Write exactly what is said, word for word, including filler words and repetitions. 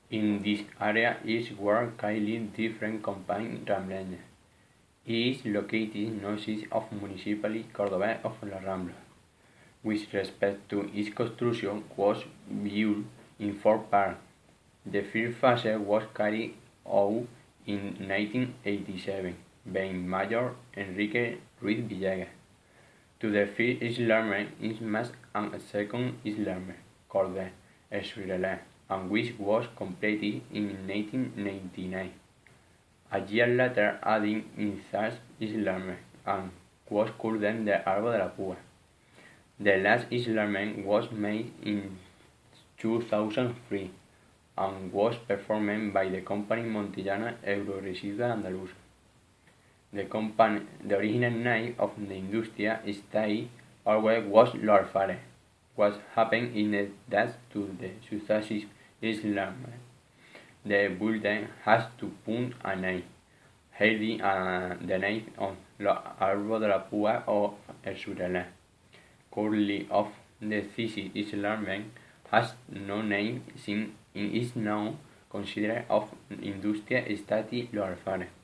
In this area is where Kaili different campaign Rambla. It is located northeast of municipality Córdoba of La Rambla. With respect to its construction was built in four parts. The first phase was carried out in nineteen eighty-seven by Mayor Enrique Ruiz Villegas to the first installment in Mas and a second installment called Esfirela, and which was completed in nineteen ninety-nine. A year later, adding in third installment and was called then the Árbol de la Púa. The last installment was made in two thousand three and was performed by the company Montellana Euroresiduos Andaluz. The company, the original name of the Industria Stay always was Lorfare. What happened in that to the successive installment, the building has to put a name, hailing uh, the name of Árbol de la Púa of Esfirela. Currently, of the thesis installment has no name since it is now considered of Industria Stati Lorfare.